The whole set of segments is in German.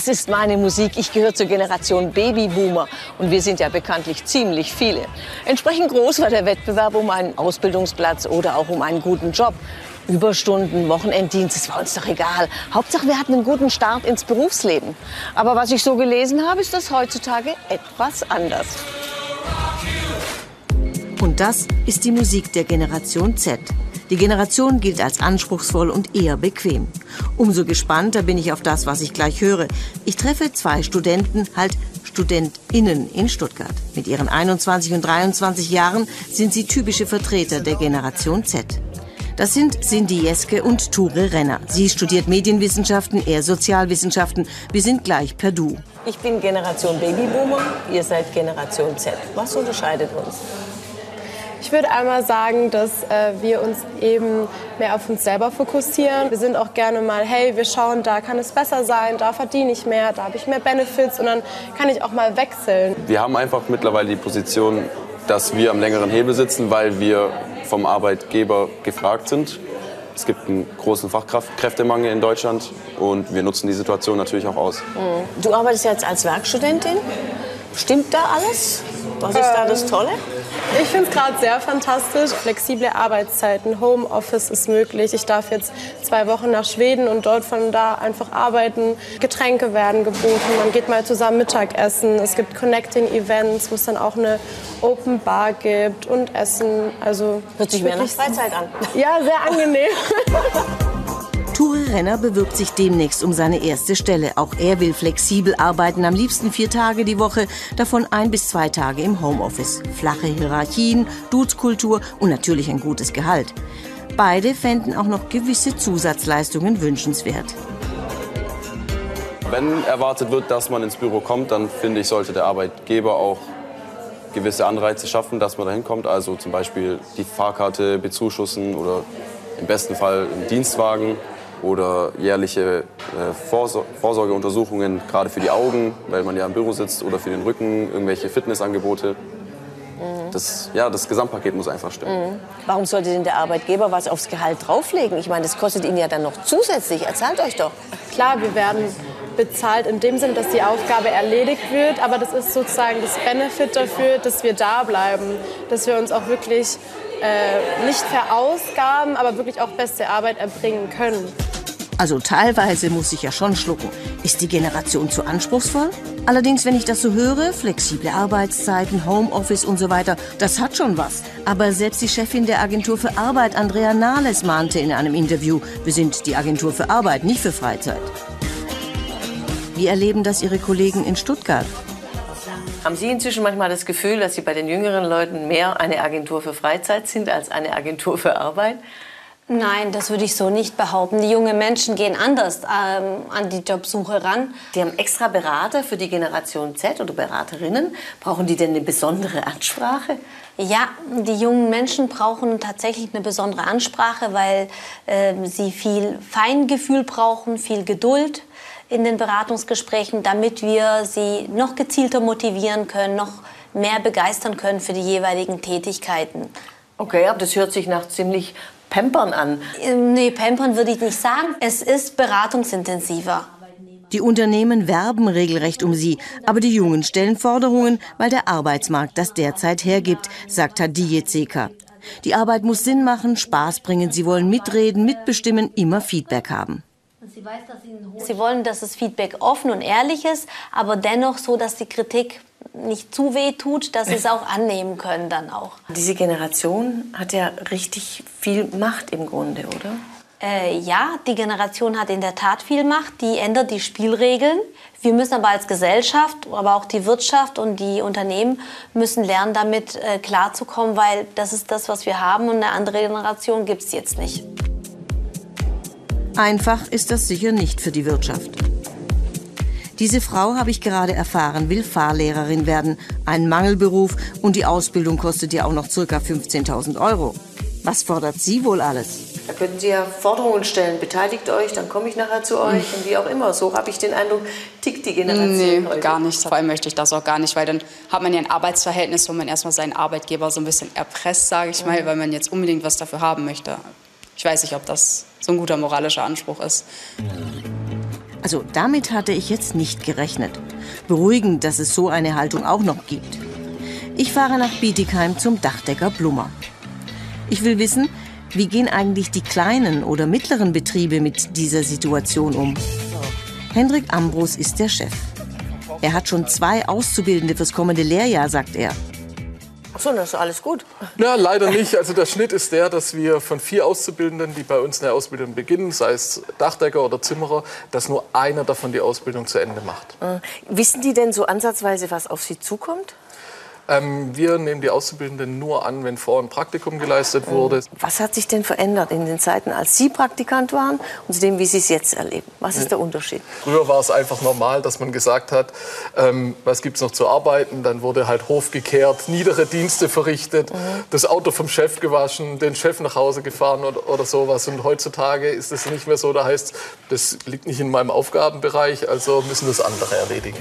Das ist meine Musik. Ich gehöre zur Generation Babyboomer. Und wir sind ja bekanntlich ziemlich viele. Entsprechend groß war der Wettbewerb um einen Ausbildungsplatz oder auch um einen guten Job. Überstunden, Wochenenddienst, das war uns doch egal. Hauptsache, wir hatten einen guten Start ins Berufsleben. Aber was ich so gelesen habe, ist das heutzutage etwas anders. Und das ist die Musik der Generation Z. Die Generation gilt als anspruchsvoll und eher bequem. Umso gespannter bin ich auf das, was ich gleich höre. Ich treffe zwei Studenten, halt StudentInnen in Stuttgart. Mit ihren 21 und 23 Jahren sind sie typische Vertreter der Generation Z. Das sind Cindy Jeske und Ture Renner. Sie studiert Medienwissenschaften, er Sozialwissenschaften. Wir sind gleich per Du. Ich bin Generation Babyboomer, ihr seid Generation Z. Was unterscheidet uns? Ich würde einmal sagen, dass wir uns eben mehr auf uns selber fokussieren. Wir sind auch gerne mal, hey, wir schauen, da kann es besser sein, da verdiene ich mehr, da habe ich mehr Benefits und dann kann ich auch mal wechseln. Wir haben einfach mittlerweile die Position, dass wir am längeren Hebel sitzen, weil wir vom Arbeitgeber gefragt sind. Es gibt einen großen Fachkräftemangel in Deutschland und wir nutzen die Situation natürlich auch aus. Du arbeitest jetzt als Werkstudentin. Stimmt da alles? Was ist da das Tolle? Ich finde es gerade sehr fantastisch. Flexible Arbeitszeiten, Homeoffice ist möglich. Ich darf jetzt 2 Wochen nach Schweden und dort von da einfach arbeiten. Getränke werden geboten, man geht mal zusammen Mittagessen. Es gibt Connecting-Events, wo es dann auch eine Open Bar gibt und Essen. Also hört sich mehr nach Freizeit an. Ja, sehr angenehm. Ture Renner bewirbt sich demnächst um seine erste Stelle. Auch er will flexibel arbeiten, am liebsten 4 Tage die Woche, davon 1 bis 2 Tage im Homeoffice. Flache Hierarchien, Duzkultur und natürlich ein gutes Gehalt. Beide fänden auch noch gewisse Zusatzleistungen wünschenswert. Wenn erwartet wird, dass man ins Büro kommt, dann finde ich, sollte der Arbeitgeber auch gewisse Anreize schaffen, dass man da hinkommt. Also zum Beispiel die Fahrkarte bezuschussen oder im besten Fall einen Dienstwagen. Oder jährliche Vorsorgeuntersuchungen, gerade für die Augen, weil man ja im Büro sitzt, oder für den Rücken, irgendwelche Fitnessangebote. Das Gesamtpaket muss einfach stimmen. Warum sollte denn der Arbeitgeber was aufs Gehalt drauflegen? Ich meine, das kostet ihn ja dann noch zusätzlich. Erzahlt euch doch. Klar, wir werden bezahlt in dem Sinne, dass die Aufgabe erledigt wird. Aber das ist sozusagen das Benefit dafür, dass wir da bleiben. Dass wir uns auch wirklich nicht verausgaben, aber wirklich auch beste Arbeit erbringen können. Also teilweise muss ich ja schon schlucken. Ist die Generation zu anspruchsvoll? Allerdings, wenn ich das so höre, flexible Arbeitszeiten, Homeoffice und so weiter, das hat schon was. Aber selbst die Chefin der Agentur für Arbeit, Andrea Nahles, mahnte in einem Interview, wir sind die Agentur für Arbeit, nicht für Freizeit. Wie erleben das Ihre Kollegen in Stuttgart? Haben Sie inzwischen manchmal das Gefühl, dass Sie bei den jüngeren Leuten mehr eine Agentur für Freizeit sind als eine Agentur für Arbeit? Nein, das würde ich so nicht behaupten. Die jungen Menschen gehen anders an die Jobsuche ran. Sie haben extra Berater für die Generation Z oder Beraterinnen. Brauchen die denn eine besondere Ansprache? Ja, die jungen Menschen brauchen tatsächlich eine besondere Ansprache, weil sie viel Feingefühl brauchen, viel Geduld in den Beratungsgesprächen, damit wir sie noch gezielter motivieren können, noch mehr begeistern können für die jeweiligen Tätigkeiten. Okay, aber das hört sich nach ziemlich Pampern an. Nee, Pampern würde ich nicht sagen. Es ist beratungsintensiver. Die Unternehmen werben regelrecht um sie, aber die Jungen stellen Forderungen, weil der Arbeitsmarkt das derzeit hergibt, sagt Hadiye Zeka. Die Arbeit muss Sinn machen, Spaß bringen, sie wollen mitreden, mitbestimmen, immer Feedback haben. Sie wollen, dass das Feedback offen und ehrlich ist, aber dennoch so, dass die Kritik nicht zu weh tut, dass sie es auch annehmen können dann auch. Diese Generation hat ja richtig viel Macht im Grunde, oder? Ja, die Generation hat in der Tat viel Macht, die ändert die Spielregeln. Wir müssen aber als Gesellschaft, aber auch die Wirtschaft und die Unternehmen müssen lernen, damit klarzukommen, weil das ist das, was wir haben und eine andere Generation gibt es jetzt nicht. Einfach ist das sicher nicht für die Wirtschaft. Diese Frau, habe ich gerade erfahren, will Fahrlehrerin werden. Ein Mangelberuf und die Ausbildung kostet ja auch noch ca. 15.000 €. Was fordert sie wohl alles? Da könnten Sie ja Forderungen stellen, beteiligt euch, dann komme ich nachher zu euch und wie auch immer. So habe ich den Eindruck, tickt die Generation Nee, heute. gar nicht. Vor allem möchte ich das auch gar nicht, weil dann hat man ja ein Arbeitsverhältnis, wo man erstmal seinen Arbeitgeber so ein bisschen erpresst, sage ich mal, weil man jetzt unbedingt was dafür haben möchte. Ich weiß nicht, ob das so ein guter moralischer Anspruch ist. Also damit hatte ich jetzt nicht gerechnet. Beruhigend, dass es so eine Haltung auch noch gibt. Ich fahre nach Bietigheim zum Dachdecker Blummer. Ich will wissen, wie gehen eigentlich die kleinen oder mittleren Betriebe mit dieser Situation um? Hendrik Ambrus ist der Chef. Er hat schon 2 Auszubildende fürs kommende Lehrjahr, sagt er. Ach so, das ist alles gut. Ja, leider nicht. Also der Schnitt ist der, dass wir von 4 Auszubildenden, die bei uns eine Ausbildung beginnen, sei es Dachdecker oder Zimmerer, dass nur einer davon die Ausbildung zu Ende macht. Wissen die denn so ansatzweise, was auf sie zukommt? Wir nehmen die Auszubildenden nur an, wenn vorher ein Praktikum geleistet wurde. Was hat sich denn verändert in den Zeiten, als Sie Praktikant waren und zu dem, wie Sie es jetzt erleben? Was ist der Unterschied? Früher war es einfach normal, dass man gesagt hat, was gibt es noch zu arbeiten? Dann wurde halt Hof gekehrt, niedere Dienste verrichtet, das Auto vom Chef gewaschen, den Chef nach Hause gefahren oder sowas. Und heutzutage ist es nicht mehr so, da heißt, das liegt nicht in meinem Aufgabenbereich, also müssen das andere erledigen.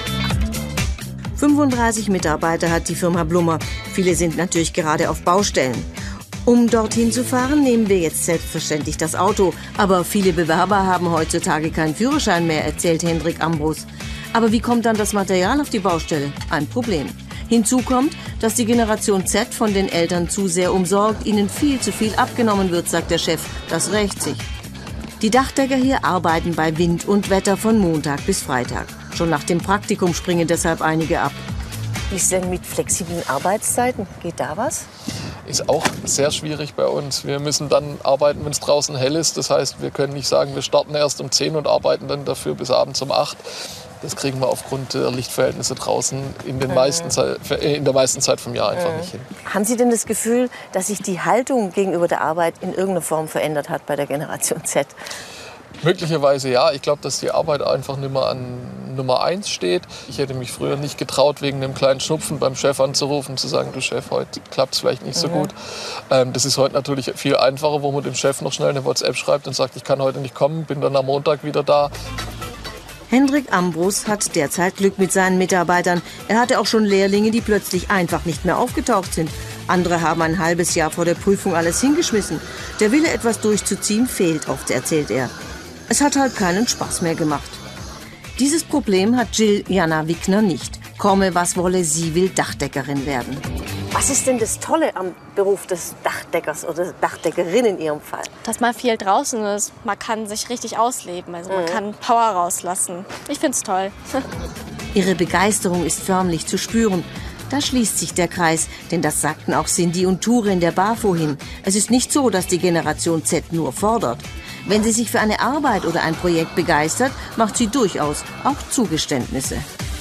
35 Mitarbeiter hat die Firma Blummer. Viele sind natürlich gerade auf Baustellen. Um dorthin zu fahren, nehmen wir jetzt selbstverständlich das Auto. Aber viele Bewerber haben heutzutage keinen Führerschein mehr, erzählt Hendrik Ambrus. Aber wie kommt dann das Material auf die Baustelle? Ein Problem. Hinzu kommt, dass die Generation Z von den Eltern zu sehr umsorgt, ihnen viel zu viel abgenommen wird, sagt der Chef. Das rächt sich. Die Dachdecker hier arbeiten bei Wind und Wetter von Montag bis Freitag. Schon nach dem Praktikum springen deshalb einige ab. Wie ist denn mit flexiblen Arbeitszeiten? Geht da was? Ist auch sehr schwierig bei uns. Wir müssen dann arbeiten, wenn es draußen hell ist. Das heißt, wir können nicht sagen, wir starten erst um 10 und arbeiten dann dafür bis abends um 8. Das kriegen wir aufgrund der Lichtverhältnisse draußen in der meisten Zeit vom Jahr einfach nicht hin. Haben Sie denn das Gefühl, dass sich die Haltung gegenüber der Arbeit in irgendeiner Form verändert hat bei der Generation Z? Möglicherweise ja. Ich glaube, dass die Arbeit einfach nicht mehr an Nummer 1 steht. Ich hätte mich früher nicht getraut, wegen einem kleinen Schnupfen beim Chef anzurufen und zu sagen, du Chef, heute klappt es vielleicht nicht so gut. Das ist heute natürlich viel einfacher, wo man dem Chef noch schnell eine WhatsApp schreibt und sagt, ich kann heute nicht kommen, bin dann am Montag wieder da. Hendrik Ambrus hat derzeit Glück mit seinen Mitarbeitern. Er hatte auch schon Lehrlinge, die plötzlich einfach nicht mehr aufgetaucht sind. Andere haben ein halbes Jahr vor der Prüfung alles hingeschmissen. Der Wille, etwas durchzuziehen, fehlt oft, erzählt er. Es hat halt keinen Spaß mehr gemacht. Dieses Problem hat Jill Jana Wickner nicht. Komme, was wolle, sie will Dachdeckerin werden. Was ist denn das Tolle am Beruf des Dachdeckers oder Dachdeckerin in Ihrem Fall? Dass man viel draußen ist. Man kann sich richtig ausleben. Also man kann Power rauslassen. Ich find's toll. Ihre Begeisterung ist förmlich zu spüren. Da schließt sich der Kreis, denn das sagten auch Cindy und Ture in der Bar vorhin. Es ist nicht so, dass die Generation Z nur fordert. Wenn sie sich für eine Arbeit oder ein Projekt begeistert, macht sie durchaus auch Zugeständnisse.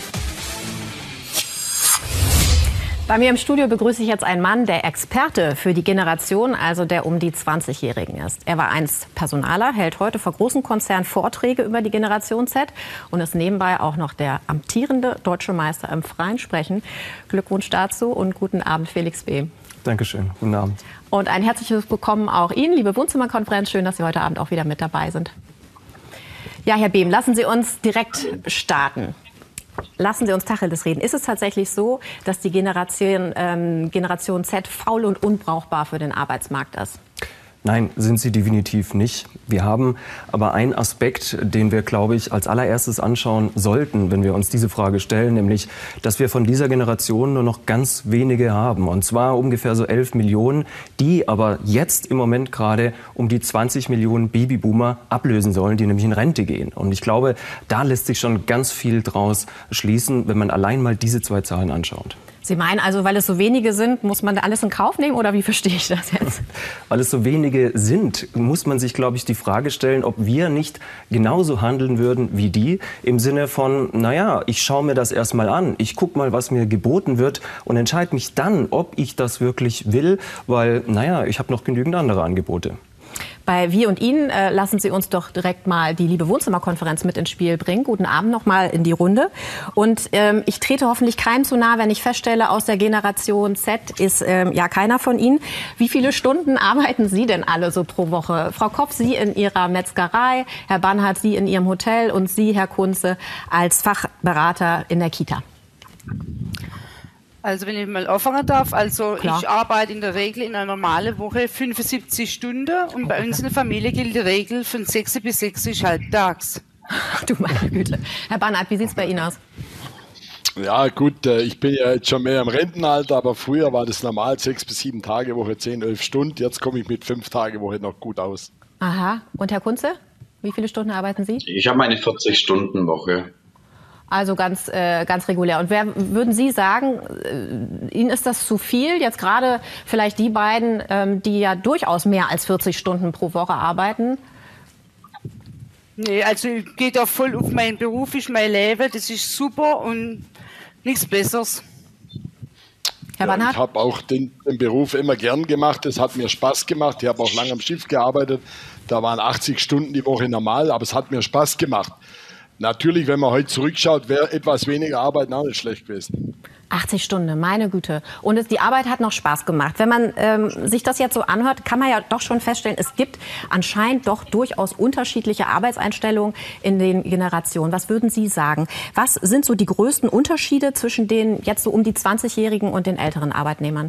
Bei mir im Studio begrüße ich jetzt einen Mann, der Experte für die Generation, also der um die 20-Jährigen ist. Er war einst Personaler, hält heute vor großen Konzernen Vorträge über die Generation Z und ist nebenbei auch noch der amtierende Deutsche Meister im freien Sprechen. Glückwunsch dazu und guten Abend, Felix Behm. Dankeschön, guten Abend. Und ein herzliches Willkommen auch Ihnen, liebe Wohnzimmerkonferenz. Schön, dass Sie heute Abend auch wieder mit dabei sind. Ja, Herr Behm, lassen Sie uns direkt starten. Lassen Sie uns Tacheles reden. Ist es tatsächlich so, dass die Generation Z faul und unbrauchbar für den Arbeitsmarkt ist? Nein, sind sie definitiv nicht. Wir haben aber einen Aspekt, den wir, glaube ich, als allererstes anschauen sollten, wenn wir uns diese Frage stellen, nämlich, dass wir von dieser Generation nur noch ganz wenige haben. Und zwar ungefähr so 11 Millionen, die aber jetzt im Moment gerade um die 20 Millionen Babyboomer ablösen sollen, die nämlich in Rente gehen. Und ich glaube, da lässt sich schon ganz viel draus schließen, wenn man allein mal diese 2 Zahlen anschaut. Sie meinen also, weil es so wenige sind, muss man da alles in Kauf nehmen, oder wie verstehe ich das jetzt? Weil es so wenige sind, muss man sich, glaube ich, die Frage stellen, ob wir nicht genauso handeln würden wie die. Im Sinne von, naja, ich schaue mir das erstmal an, ich gucke mal, was mir geboten wird und entscheide mich dann, ob ich das wirklich will, weil, naja, ich habe noch genügend andere Angebote. Bei Wir und Ihnen lassen Sie uns doch direkt mal die liebe Wohnzimmerkonferenz mit ins Spiel bringen. Guten Abend noch mal in die Runde. Und ich trete hoffentlich keinem zu nahe, wenn ich feststelle, aus der Generation Z ist ja keiner von Ihnen. Wie viele Stunden arbeiten Sie denn alle so pro Woche? Frau Kopf, Sie in Ihrer Metzgerei, Herr Bannhardt, Sie in Ihrem Hotel und Sie, Herr Kunze, als Fachberater in der Kita. Also wenn ich mal anfangen darf, also Klar. Ich arbeite in der Regel in einer normalen Woche 75 Stunden und bei uns in der Familie gilt die Regel von 6 bis 6 ist halbtags. Ach du meine Güte. Herr Bannert, wie sieht es bei Ihnen aus? Ja gut, ich bin ja jetzt schon mehr im Rentenalter, aber früher war das normal, 6 bis 7 Tage Woche, 10, 11 Stunden. Jetzt komme ich mit 5 Tage Woche noch gut aus. Aha. Und Herr Kunze, wie viele Stunden arbeiten Sie? Ich habe eine 40-Stunden-Woche. Also ganz regulär. Und würden Sie sagen, Ihnen ist das zu viel? Jetzt gerade vielleicht die beiden, die ja durchaus mehr als 40 Stunden pro Woche arbeiten? Nee, also ich gehe da voll auf meinen Beruf, ist mein Leben, das ist super und nichts Besseres. Herr Bannert? Ich habe auch den Beruf immer gern gemacht, es hat mir Spaß gemacht. Ich habe auch lange am Schiff gearbeitet, da waren 80 Stunden die Woche normal, aber es hat mir Spaß gemacht. Natürlich, wenn man heute zurückschaut, wäre etwas weniger Arbeiten auch nicht schlecht gewesen. 80 Stunden, meine Güte. Und die Arbeit hat noch Spaß gemacht. Wenn man sich das jetzt so anhört, kann man ja doch schon feststellen, es gibt anscheinend doch durchaus unterschiedliche Arbeitseinstellungen in den Generationen. Was würden Sie sagen? Was sind so die größten Unterschiede zwischen den jetzt so um die 20-Jährigen und den älteren Arbeitnehmern?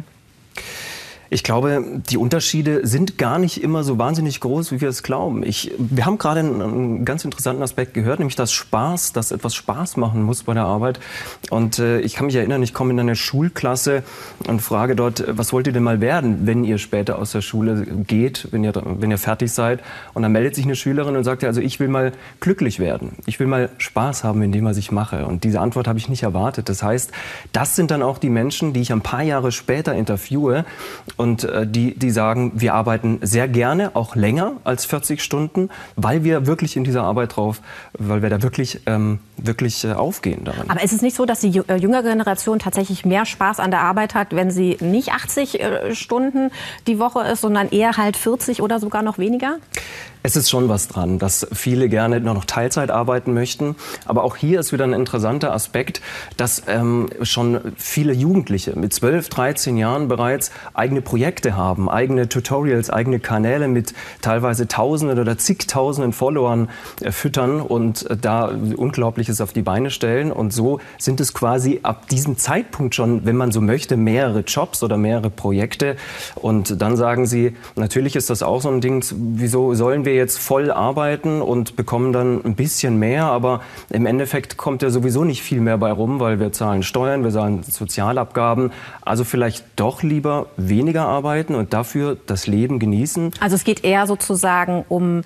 Ich glaube, die Unterschiede sind gar nicht immer so wahnsinnig groß, wie wir es glauben. Wir haben gerade einen ganz interessanten Aspekt gehört, nämlich dass etwas Spaß machen muss bei der Arbeit. Und ich kann mich erinnern, ich komme in eine Schulklasse und frage dort, was wollt ihr denn mal werden, wenn ihr später aus der Schule geht, wenn ihr fertig seid? Und dann meldet sich eine Schülerin und sagt, also ich will mal glücklich werden. Ich will mal Spaß haben in dem, was ich mache. Und diese Antwort habe ich nicht erwartet. Das heißt, das sind dann auch die Menschen, die ich ein paar Jahre später interviewe, und die sagen, wir arbeiten sehr gerne, auch länger als 40 Stunden, weil wir wirklich in dieser Arbeit weil wir da wirklich aufgehen darin. Aber ist es nicht so, dass die jüngere Generation tatsächlich mehr Spaß an der Arbeit hat, wenn sie nicht 80 Stunden die Woche ist, sondern eher halt 40 oder sogar noch weniger? Es ist schon was dran, dass viele gerne nur noch Teilzeit arbeiten möchten. Aber auch hier ist wieder ein interessanter Aspekt, dass schon viele Jugendliche mit 12, 13 Jahren bereits eigene Projekte haben, eigene Tutorials, eigene Kanäle mit teilweise Tausenden oder zigtausenden Followern füttern und da Unglaubliches auf die Beine stellen. Und so sind es quasi ab diesem Zeitpunkt schon, wenn man so möchte, mehrere Jobs oder mehrere Projekte. Und dann sagen sie, natürlich ist das auch so ein Ding, wieso sollen wir jetzt voll arbeiten und bekommen dann ein bisschen mehr, aber im Endeffekt kommt ja sowieso nicht viel mehr bei rum, weil wir zahlen Steuern, wir zahlen Sozialabgaben, also vielleicht doch lieber weniger arbeiten und dafür das Leben genießen. Also es geht eher sozusagen um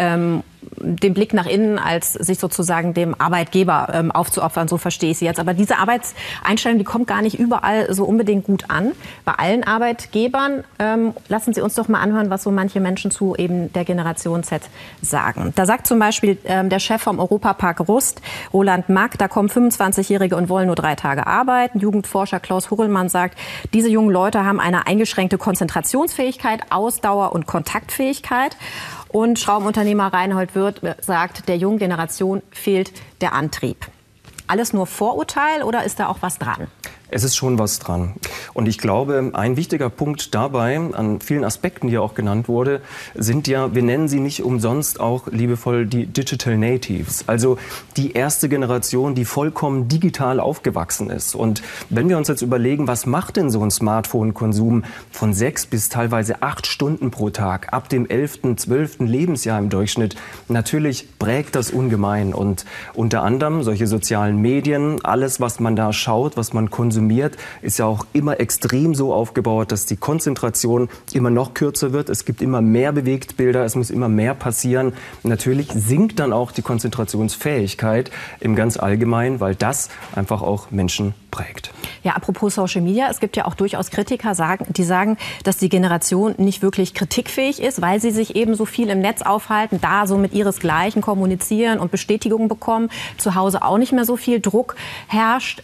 den Blick nach innen, als sich sozusagen dem Arbeitgeber aufzuopfern, so verstehe ich Sie jetzt. Aber diese Arbeitseinstellung, die kommt gar nicht überall so unbedingt gut an. Bei allen Arbeitgebern, lassen Sie uns doch mal anhören, was so manche Menschen zu eben der Generation Z sagen. Da sagt zum Beispiel der Chef vom Europapark Rust, Roland Mack, da kommen 25-Jährige und wollen nur 3 Tage arbeiten. Jugendforscher Klaus Hurrellmann sagt, diese jungen Leute haben eine eingeschränkte Konzentrationsfähigkeit, Ausdauer und Kontaktfähigkeit. Und Schraubenunternehmer Reinhold Wirth sagt, der jungen Generation fehlt der Antrieb. Alles nur Vorurteil oder ist da auch was dran? Es ist schon was dran. Und ich glaube, ein wichtiger Punkt dabei, an vielen Aspekten, die ja auch genannt wurde, sind ja, wir nennen sie nicht umsonst auch liebevoll die Digital Natives. Also die erste Generation, die vollkommen digital aufgewachsen ist. Und wenn wir uns jetzt überlegen, was macht denn so ein Smartphone-Konsum von 6 bis teilweise 8 Stunden pro Tag ab dem 11., 12. Lebensjahr im Durchschnitt, natürlich prägt das ungemein. Und unter anderem solche sozialen Medien, alles, was man da schaut, was man konsumiert, ist ja auch immer extrem so aufgebaut, dass die Konzentration immer noch kürzer wird. Es gibt immer mehr Bewegtbilder, es muss immer mehr passieren. Natürlich sinkt dann auch die Konzentrationsfähigkeit im ganz Allgemeinen, weil das einfach auch Menschen prägt. Ja, apropos Social Media, es gibt ja auch durchaus Kritiker, die sagen, dass die Generation nicht wirklich kritikfähig ist, weil sie sich eben so viel im Netz aufhalten, da so mit ihresgleichen kommunizieren und Bestätigungen bekommen, zu Hause auch nicht mehr so viel Druck herrscht.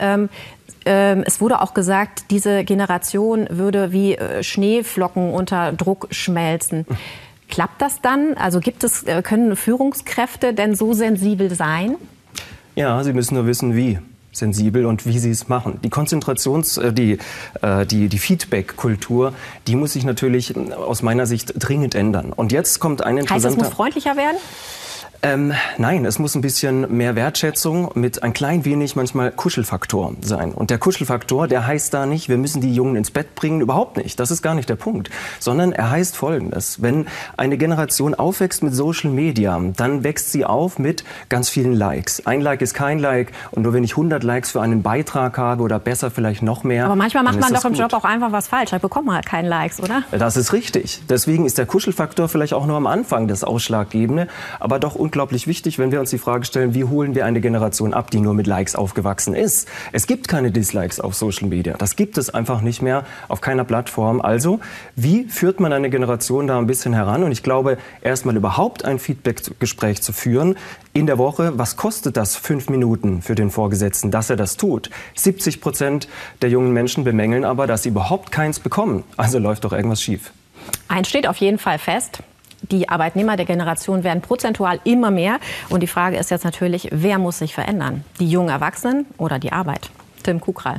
Es wurde auch gesagt, diese Generation würde wie Schneeflocken unter Druck schmelzen. Klappt das dann? Also können Führungskräfte denn so sensibel sein? Ja, sie müssen nur wissen, wie sensibel und wie sie es machen. Die die Feedback-Kultur, die muss sich natürlich aus meiner Sicht dringend ändern. Und jetzt kommt ein interessanter... Heißt, es muss freundlicher werden? Nein, es muss ein bisschen mehr Wertschätzung mit ein klein wenig manchmal Kuschelfaktor sein. Und der Kuschelfaktor, der heißt da nicht, wir müssen die Jungen ins Bett bringen, überhaupt nicht. Das ist gar nicht der Punkt. Sondern er heißt Folgendes. Wenn eine Generation aufwächst mit Social Media, dann wächst sie auf mit ganz vielen Likes. Ein Like ist kein Like und nur wenn ich 100 Likes für einen Beitrag habe oder besser vielleicht noch mehr. Aber manchmal macht man doch im gut. Job auch einfach was falsch. Da bekommt man halt keinen Likes, oder? Das ist richtig. Deswegen ist der Kuschelfaktor vielleicht auch nur am Anfang das Ausschlaggebende, aber doch unglaublich wichtig, wenn wir uns die Frage stellen, wie holen wir eine Generation ab, die nur mit Likes aufgewachsen ist. Es gibt keine Dislikes auf Social Media. Das gibt es einfach nicht mehr auf keiner Plattform. Also, wie führt man eine Generation da ein bisschen heran? Und ich glaube, erstmal überhaupt ein Feedback-Gespräch zu führen in der Woche. Was kostet das 5 Minuten für den Vorgesetzten, dass er das tut? 70% der jungen Menschen bemängeln aber, dass sie überhaupt keins bekommen. Also läuft doch irgendwas schief. Eins steht auf jeden Fall fest. Die Arbeitnehmer der Generation werden prozentual immer mehr. Und die Frage ist jetzt natürlich, wer muss sich verändern? Die jungen Erwachsenen oder die Arbeit? Tim Kukral.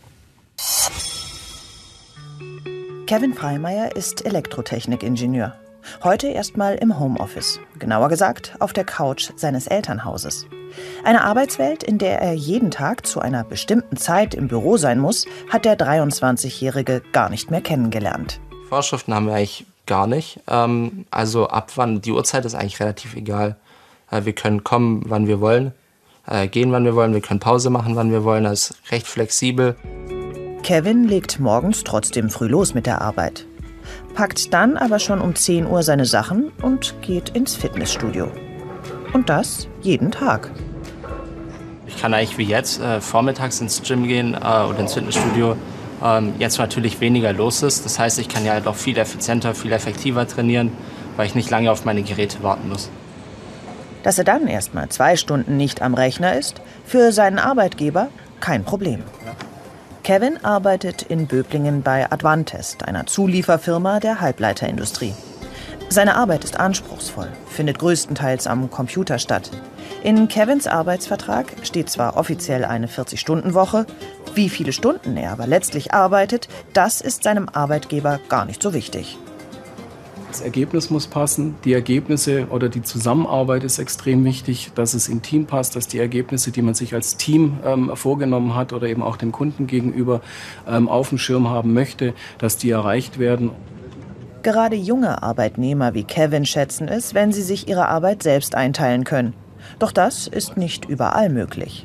Kevin Freimeyer ist Elektrotechnikingenieur. Heute erstmal im Homeoffice. Genauer gesagt auf der Couch seines Elternhauses. Eine Arbeitswelt, in der er jeden Tag zu einer bestimmten Zeit im Büro sein muss, hat der 23-Jährige gar nicht mehr kennengelernt. Vorschriften haben wir eigentlich gar nicht. Also ab wann, die Uhrzeit ist eigentlich relativ egal. Wir können kommen, wann wir wollen, gehen, wann wir wollen. Wir können Pause machen, wann wir wollen. Das ist recht flexibel. Kevin legt morgens trotzdem früh los mit der Arbeit. Packt dann aber schon um 10 Uhr seine Sachen und geht ins Fitnessstudio. Und das jeden Tag. Ich kann eigentlich wie jetzt vormittags ins Gym gehen oder ins Fitnessstudio. Jetzt natürlich weniger los ist. Das heißt, ich kann ja halt auch viel effizienter, viel effektiver trainieren, weil ich nicht lange auf meine Geräte warten muss. Dass er dann erst mal 2 Stunden nicht am Rechner ist, für seinen Arbeitgeber kein Problem. Kevin arbeitet in Böblingen bei Advantest, einer Zulieferfirma der Halbleiterindustrie. Seine Arbeit ist anspruchsvoll, findet größtenteils am Computer statt. In Kevins Arbeitsvertrag steht zwar offiziell eine 40-Stunden-Woche, wie viele Stunden er aber letztlich arbeitet, das ist seinem Arbeitgeber gar nicht so wichtig. Das Ergebnis muss passen, die Ergebnisse oder die Zusammenarbeit ist extrem wichtig, dass es im Team passt, dass die Ergebnisse, die man sich als Team vorgenommen hat oder eben auch dem Kunden gegenüber auf dem Schirm haben möchte, dass die erreicht werden. Gerade junge Arbeitnehmer wie Kevin schätzen es, wenn sie sich ihre Arbeit selbst einteilen können. Doch das ist nicht überall möglich.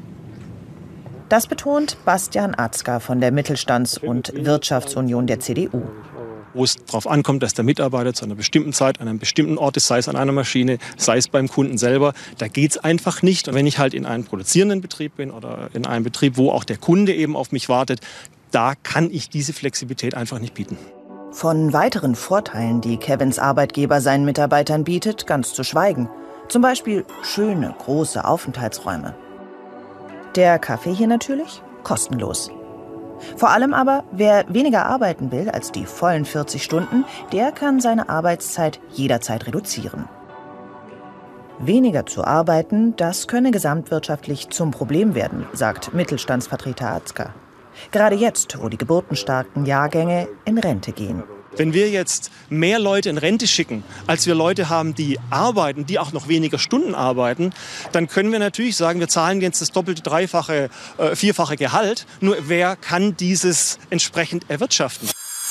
Das betont Bastian Atzka von der Mittelstands- und Wirtschaftsunion der CDU. Wo es darauf ankommt, dass der Mitarbeiter zu einer bestimmten Zeit an einem bestimmten Ort ist, sei es an einer Maschine, sei es beim Kunden selber, da geht es einfach nicht. Und wenn ich halt in einem produzierenden Betrieb bin oder in einem Betrieb, wo auch der Kunde eben auf mich wartet, da kann ich diese Flexibilität einfach nicht bieten. Von weiteren Vorteilen, die Kevins Arbeitgeber seinen Mitarbeitern bietet, ganz zu schweigen. Zum Beispiel schöne, große Aufenthaltsräume. Der Kaffee hier natürlich kostenlos. Vor allem aber, wer weniger arbeiten will als die vollen 40 Stunden, der kann seine Arbeitszeit jederzeit reduzieren. Weniger zu arbeiten, das könne gesamtwirtschaftlich zum Problem werden, sagt Mittelstandsvertreter Atzka. Gerade jetzt, wo die geburtenstarken Jahrgänge in Rente gehen. Wenn wir jetzt mehr Leute in Rente schicken, als wir Leute haben, die arbeiten, die auch noch weniger Stunden arbeiten, dann können wir natürlich sagen, wir zahlen jetzt das doppelte, dreifache, vierfache Gehalt. Nur wer kann dieses entsprechend erwirtschaften?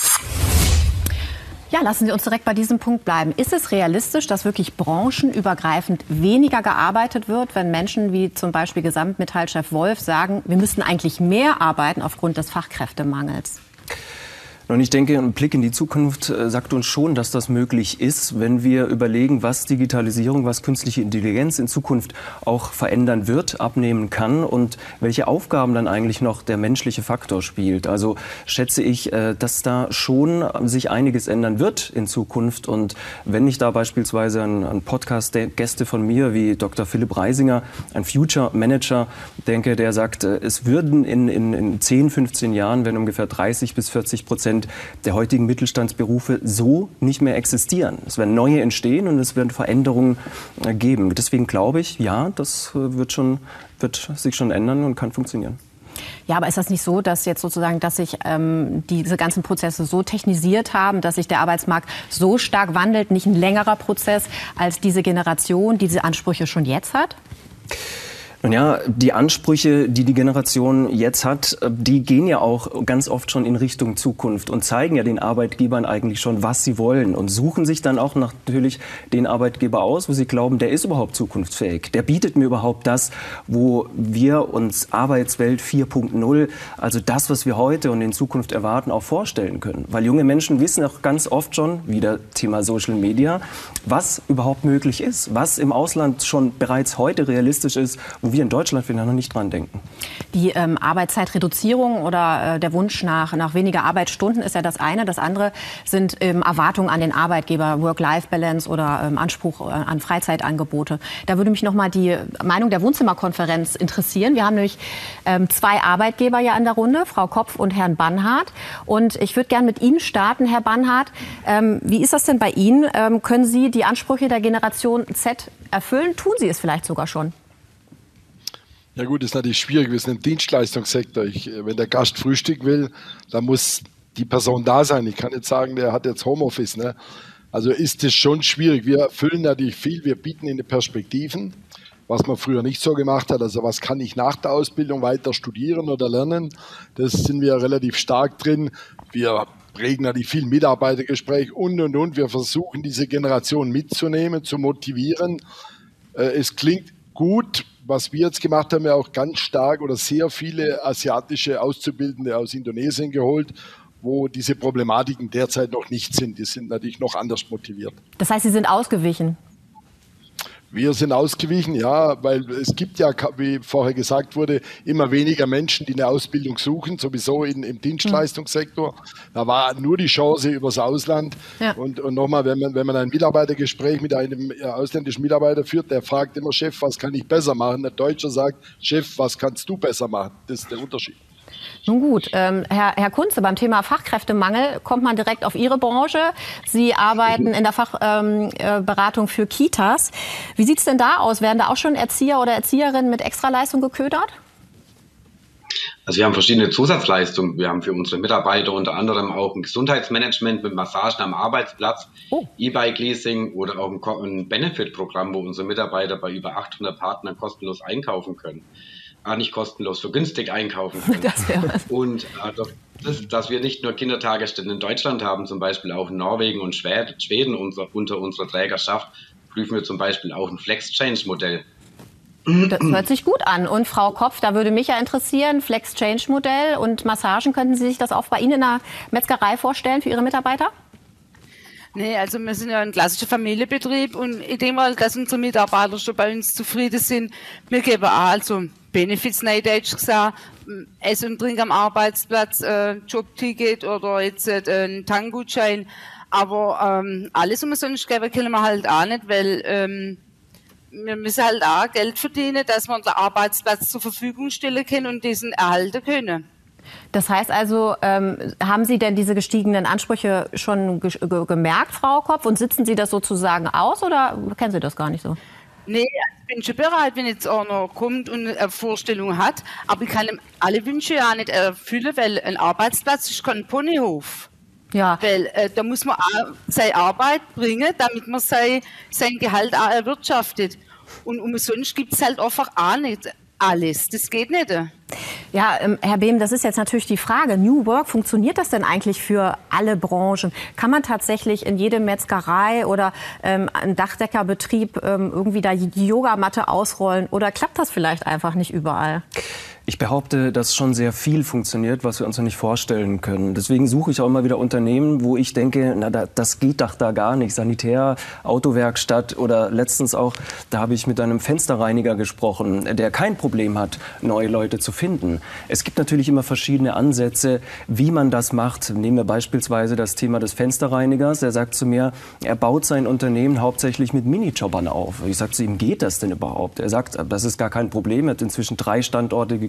Ja, lassen Sie uns direkt bei diesem Punkt bleiben. Ist es realistisch, dass wirklich branchenübergreifend weniger gearbeitet wird, wenn Menschen wie zum Beispiel Gesamtmetallchef Wolf sagen, wir müssten eigentlich mehr arbeiten aufgrund des Fachkräftemangels? Und ich denke, ein Blick in die Zukunft sagt uns schon, dass das möglich ist, wenn wir überlegen, was Digitalisierung, was künstliche Intelligenz in Zukunft auch verändern wird, abnehmen kann und welche Aufgaben dann eigentlich noch der menschliche Faktor spielt. Also schätze ich, dass da schon sich einiges ändern wird in Zukunft. Und wenn ich da beispielsweise an Podcast-Gäste von mir wie Dr. Philipp Reisinger, ein Future Manager, denke, der sagt, es würden in 10, 15 Jahren, wenn ungefähr 30-40% der heutigen Mittelstandsberufe so nicht mehr existieren. Es werden neue entstehen und es werden Veränderungen geben. Deswegen glaube ich, ja, das wird sich schon ändern und kann funktionieren. Ja, aber ist das nicht so, dass jetzt sozusagen, dass sich diese ganzen Prozesse so technisiert haben, dass sich der Arbeitsmarkt so stark wandelt, nicht ein längerer Prozess, als diese Generation diese Ansprüche schon jetzt hat? Nun ja, die Ansprüche, die die Generation jetzt hat, die gehen ja auch ganz oft schon in Richtung Zukunft und zeigen ja den Arbeitgebern eigentlich schon, was sie wollen und suchen sich dann auch natürlich den Arbeitgeber aus, wo sie glauben, der ist überhaupt zukunftsfähig. Der bietet mir überhaupt das, wo wir uns Arbeitswelt 4.0, also das, was wir heute und in Zukunft erwarten, auch vorstellen können. Weil junge Menschen wissen auch ganz oft schon, wieder Thema Social Media, was überhaupt möglich ist, was im Ausland schon bereits heute realistisch ist, wo wir in Deutschland vielleicht noch nicht dran denken. Die Arbeitszeitreduzierung oder der Wunsch nach weniger Arbeitsstunden ist ja das eine. Das andere sind Erwartungen an den Arbeitgeber, Work-Life-Balance oder Anspruch an Freizeitangebote. Da würde mich noch mal die Meinung der Wohnzimmerkonferenz interessieren. Wir haben nämlich 2 Arbeitgeber ja in der Runde, Frau Kopf und Herrn Bannhardt. Und ich würde gerne mit Ihnen starten, Herr Bannhardt. Wie ist das denn bei Ihnen? Können Sie die Ansprüche der Generation Z erfüllen? Tun Sie es vielleicht sogar schon? Ja gut, das ist natürlich schwierig. Wir sind im Dienstleistungssektor. Wenn der Gast Frühstück will, dann muss die Person da sein. Ich kann nicht sagen, der hat jetzt Homeoffice. Ne? Also ist das schon schwierig. Wir erfüllen natürlich viel. Wir bieten Ihnen Perspektiven, was man früher nicht so gemacht hat. Also was kann ich nach der Ausbildung weiter studieren oder lernen? Das sind wir relativ stark drin. Wir prägen natürlich viel Mitarbeitergespräch und. Wir versuchen, diese Generation mitzunehmen, zu motivieren. Es klingt gut. Was wir jetzt gemacht haben, ja auch ganz stark oder sehr viele asiatische Auszubildende aus Indonesien geholt, wo diese Problematiken derzeit noch nicht sind. Die sind natürlich noch anders motiviert. Das heißt, Sie sind ausgewichen? Wir sind ausgewichen, ja, weil es gibt ja, wie vorher gesagt wurde, immer weniger Menschen, die eine Ausbildung suchen, sowieso im Dienstleistungssektor. Da war nur die Chance übers Ausland. Ja. Und nochmal, wenn man ein Mitarbeitergespräch mit einem ausländischen Mitarbeiter führt, der fragt immer, Chef, was kann ich besser machen? Der Deutsche sagt, Chef, was kannst du besser machen? Das ist der Unterschied. Nun gut, Herr Kunze, beim Thema Fachkräftemangel kommt man direkt auf Ihre Branche. Sie arbeiten in der Fachberatung für Kitas. Wie sieht es denn da aus? Werden da auch schon Erzieher oder Erzieherinnen mit Extraleistung geködert? Also wir haben verschiedene Zusatzleistungen. Wir haben für unsere Mitarbeiter unter anderem auch ein Gesundheitsmanagement mit Massagen am Arbeitsplatz, E-Bike-Leasing oder auch ein Benefit-Programm, wo unsere Mitarbeiter bei über 800 Partnern kostenlos einkaufen können. Nicht kostenlos, so günstig einkaufen können. Und dass wir nicht nur Kindertagesstätten in Deutschland haben, zum Beispiel auch in Norwegen und Schweden unter unserer Trägerschaft, prüfen wir zum Beispiel auch ein Flex-Change-Modell. Das hört sich gut an. Und Frau Kopf, da würde mich ja interessieren, Flex-Change-Modell und Massagen, könnten Sie sich das auch bei Ihnen in der Metzgerei vorstellen für Ihre Mitarbeiter? Nee, also wir sind ja ein klassischer Familienbetrieb und ich denke mal, dass unsere Mitarbeiter schon bei uns zufrieden sind. Wir geben auch also Benefits, Deutsch gesagt, Essen und Trinken am Arbeitsplatz, Jobticket oder jetzt ein Tankgutschein. Aber alles umsonst geben können wir halt auch nicht, weil wir müssen halt auch Geld verdienen, dass wir den Arbeitsplatz zur Verfügung stellen können und diesen erhalten können. Das heißt also, haben Sie denn diese gestiegenen Ansprüche schon gemerkt, Frau Kopf, und sitzen Sie das sozusagen aus oder kennen Sie das gar nicht so? Nee, ich bin schon bereit, wenn jetzt auch noch kommt und eine Vorstellung hat, aber ich kann ihm alle Wünsche ja nicht erfüllen, weil ein Arbeitsplatz ist kein Ponyhof. Ja. Weil da muss man auch seine Arbeit bringen, damit man sein Gehalt auch erwirtschaftet. Und umsonst gibt es halt einfach auch nicht alles. Das geht nicht. Ja, Herr Behm, das ist jetzt natürlich die Frage. New Work, funktioniert das denn eigentlich für alle Branchen? Kann man tatsächlich in jede Metzgerei oder einen Dachdeckerbetrieb irgendwie da die Yogamatte ausrollen? Oder klappt das vielleicht einfach nicht überall? Ich behaupte, dass schon sehr viel funktioniert, was wir uns noch nicht vorstellen können. Deswegen suche ich auch immer wieder Unternehmen, wo ich denke, na, das geht doch da gar nicht. Sanitär, Autowerkstatt oder letztens auch, da habe ich mit einem Fensterreiniger gesprochen, der kein Problem hat, neue Leute zu finden. Es gibt natürlich immer verschiedene Ansätze, wie man das macht. Nehmen wir beispielsweise das Thema des Fensterreinigers. Er sagt zu mir, er baut sein Unternehmen hauptsächlich mit Minijobbern auf. Ich sage zu ihm, geht das denn überhaupt? Er sagt, das ist gar kein Problem. Er hat inzwischen 3 Standorte gegründet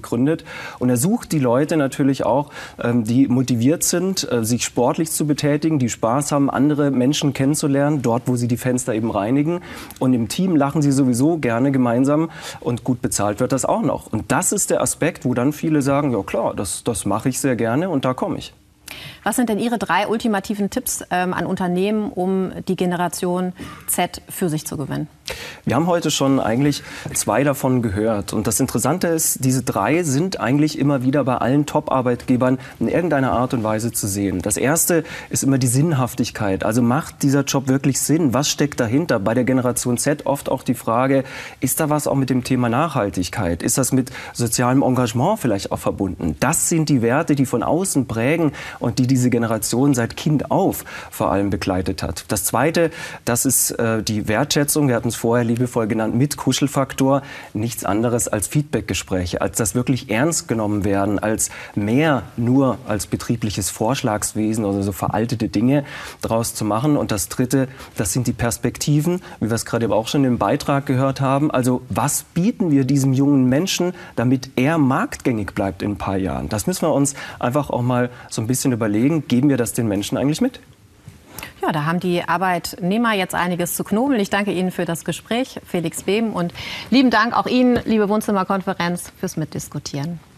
gegründet. Und er sucht die Leute natürlich auch, die motiviert sind, sich sportlich zu betätigen, die Spaß haben, andere Menschen kennenzulernen, dort, wo sie die Fenster eben reinigen. Und im Team lachen sie sowieso gerne gemeinsam und gut bezahlt wird das auch noch. Und das ist der Aspekt, wo dann viele sagen, ja klar, das mache ich sehr gerne und da komme ich. Was sind denn Ihre 3 ultimativen Tipps an Unternehmen, um die Generation Z für sich zu gewinnen? Wir haben heute schon eigentlich 2 davon gehört. Und das Interessante ist, diese 3 sind eigentlich immer wieder bei allen Top-Arbeitgebern in irgendeiner Art und Weise zu sehen. Das erste ist immer die Sinnhaftigkeit. Also macht dieser Job wirklich Sinn? Was steckt dahinter? Bei der Generation Z oft auch die Frage, ist da was auch mit dem Thema Nachhaltigkeit? Ist das mit sozialem Engagement vielleicht auch verbunden? Das sind die Werte, die von außen prägen und die diese Generation seit Kind auf vor allem begleitet hat. Das Zweite, das ist die Wertschätzung. Wir hatten es vorher liebevoll genannt, mit Kuschelfaktor. Nichts anderes als Feedbackgespräche, als das wirklich ernst genommen werden, als mehr nur als betriebliches Vorschlagswesen oder so veraltete Dinge daraus zu machen. Und das Dritte, das sind die Perspektiven, wie wir es gerade auch schon im Beitrag gehört haben. Also was bieten wir diesem jungen Menschen, damit er marktgängig bleibt in ein paar Jahren? Das müssen wir uns einfach auch mal so ein bisschen überlegen. Geben wir das den Menschen eigentlich mit? Ja, da haben die Arbeitnehmer jetzt einiges zu knobeln. Ich danke Ihnen für das Gespräch, Felix Behm. Und lieben Dank auch Ihnen, liebe Wohnzimmerkonferenz, fürs Mitdiskutieren.